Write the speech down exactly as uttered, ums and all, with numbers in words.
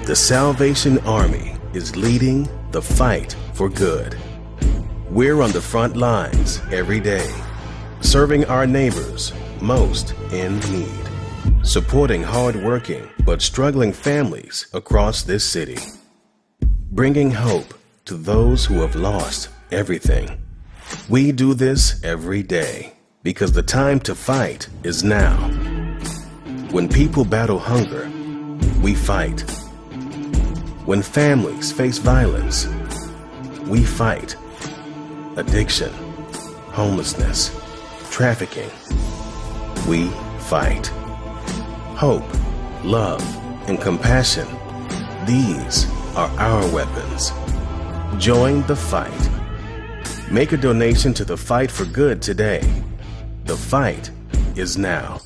The Salvation Army is leading the fight for good. We're on the front lines every day, serving our neighbors most in need, supporting hard-working but struggling families across this city, bringing hope to those who have lost everything. We do this every day because the time to fight is now. When people battle hunger, we fight. When families face violence, we fight. Addiction, homelessness, trafficking, we fight. Hope, love, and compassion, these are our weapons. Join the fight. Make a donation to the Fight for Good today. The fight is now.